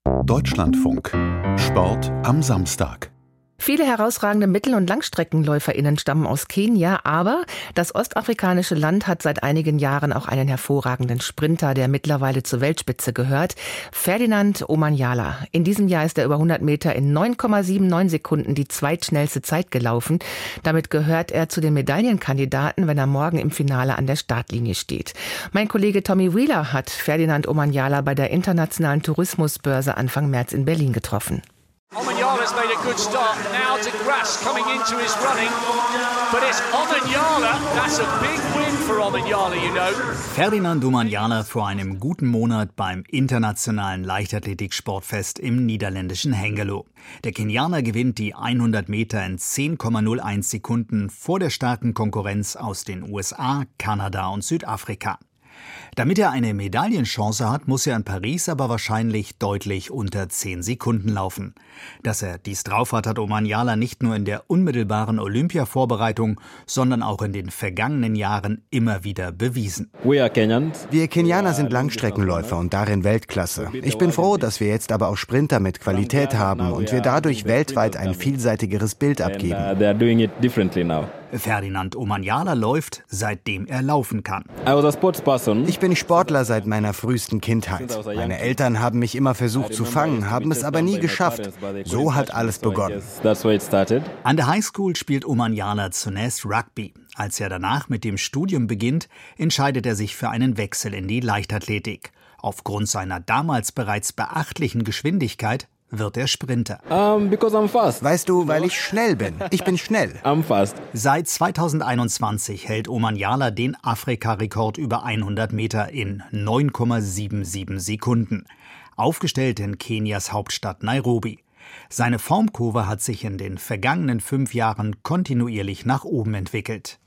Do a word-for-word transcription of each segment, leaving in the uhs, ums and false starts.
Deutschlandfunk. Sport am Samstag. Viele herausragende Mittel- und LangstreckenläuferInnen stammen aus Kenia, aber das ostafrikanische Land hat seit einigen Jahren auch einen hervorragenden Sprinter, der mittlerweile zur Weltspitze gehört, Ferdinand Omanyala. In diesem Jahr ist er über hundert Meter in neun Komma neunundsiebzig Sekunden die zweitschnellste Zeit gelaufen. Damit gehört er zu den Medaillenkandidaten, wenn er morgen im Finale an der Startlinie steht. Mein Kollege Tommy Wheeler hat Ferdinand Omanyala bei der internationalen Tourismusbörse Anfang März in Berlin getroffen. Omanyala's made a good start. Now to Grass coming into his running. But it's Omanyala. That's a big win for Omanyala, you know. Ferdinand Omanyala vor einem guten Monat beim internationalen Leichtathletik-Sportfest im niederländischen Hengelo. Der Kenianer gewinnt die hundert Meter in zehn Komma null eins Sekunden vor der starken Konkurrenz aus den U S A, Kanada und Südafrika. Damit er eine Medaillenchance hat, muss er in Paris aber wahrscheinlich deutlich unter zehn Sekunden laufen. Dass er dies drauf hat, hat Omanyala nicht nur in der unmittelbaren Olympia-Vorbereitung, sondern auch in den vergangenen Jahren immer wieder bewiesen. Wir Kenianer sind Langstreckenläufer und darin Weltklasse. Ich bin froh, dass wir jetzt aber auch Sprinter mit Qualität haben und wir dadurch weltweit ein vielseitigeres Bild abgeben. Ferdinand Omanyala läuft, seitdem er laufen kann. Ich bin Sportler seit meiner frühesten Kindheit. Meine Eltern haben mich immer versucht zu fangen, haben es aber nie geschafft. So hat alles begonnen. An der Highschool spielt Omanyala zunächst Rugby. Als er danach mit dem Studium beginnt, entscheidet er sich für einen Wechsel in die Leichtathletik. Aufgrund seiner damals bereits beachtlichen Geschwindigkeit wird er Sprinter. Um, because I'm fast. Weißt du, weil ich schnell bin. Ich bin schnell. I'm fast. Seit zweitausendeinundzwanzig hält Omanyala den Afrika-Rekord über hundert Meter in neun Komma siebenundsiebzig Sekunden. Aufgestellt in Kenias Hauptstadt Nairobi. Seine Formkurve hat sich in den vergangenen fünf Jahren kontinuierlich nach oben entwickelt.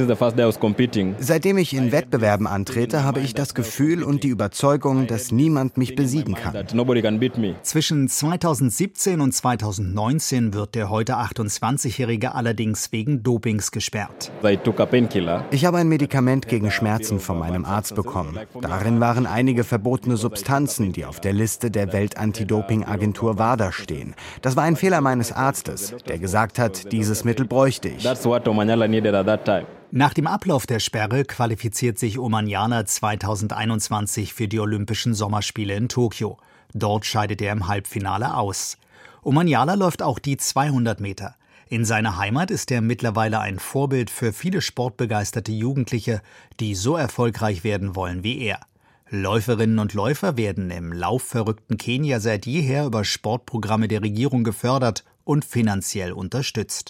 Seitdem ich in Wettbewerben antrete, habe ich das Gefühl und die Überzeugung, dass niemand mich besiegen kann. Zwischen zweitausendsiebzehn und zweitausendneunzehn wird der heute achtundzwanzigjährige allerdings wegen Dopings gesperrt. Ich habe ein Medikament gegen Schmerzen von meinem Arzt bekommen. Darin waren einige verbotene Substanzen, die auf der Liste der Welt-Anti-Doping-Agentur WADA stehen. Das war ein Fehler meines Arztes, der gesagt hat, dieses Mittel bräuchte ich. Nach dem Ablauf der Sperre qualifiziert sich Omanyala zweitausendeinundzwanzig für die Olympischen Sommerspiele in Tokio. Dort scheidet er im Halbfinale aus. Omanyala läuft auch die zweihundert Meter. In seiner Heimat ist er mittlerweile ein Vorbild für viele sportbegeisterte Jugendliche, die so erfolgreich werden wollen wie er. Läuferinnen und Läufer werden im laufverrückten Kenia seit jeher über Sportprogramme der Regierung gefördert und finanziell unterstützt.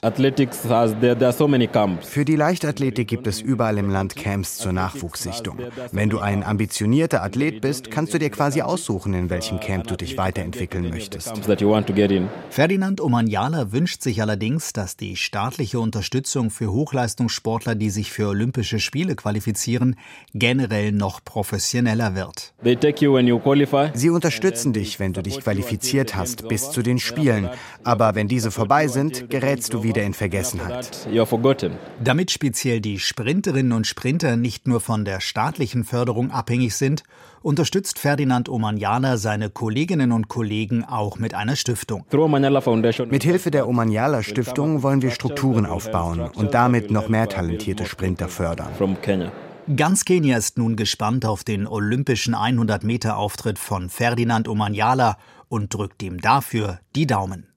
Für die Leichtathletik gibt es überall im Land Camps zur Nachwuchssichtung. Wenn du ein ambitionierter Athlet bist, kannst du dir quasi aussuchen, in welchem Camp du dich weiterentwickeln möchtest. Ferdinand Omanyala wünscht sich allerdings, dass die staatliche Unterstützung für Hochleistungssportler, die sich für Olympische Spiele qualifizieren, generell noch professioneller wird. Sie unterstützen dich, wenn du dich qualifiziert hast, bis zu den Spielen. Aber wenn diese vorbei sind, gerätst du wieder in Vergessenheit. Damit speziell die Sprinterinnen und Sprinter nicht nur von der staatlichen Förderung abhängig sind, unterstützt Ferdinand Omanyala seine Kolleginnen und Kollegen auch mit einer Stiftung. Mit Hilfe der Omanyala Stiftung wollen wir Strukturen aufbauen und damit noch mehr talentierte Sprinter fördern. Ganz Kenia ist nun gespannt auf den olympischen hundert Meter Auftritt von Ferdinand Omanyala und drückt ihm dafür die Daumen.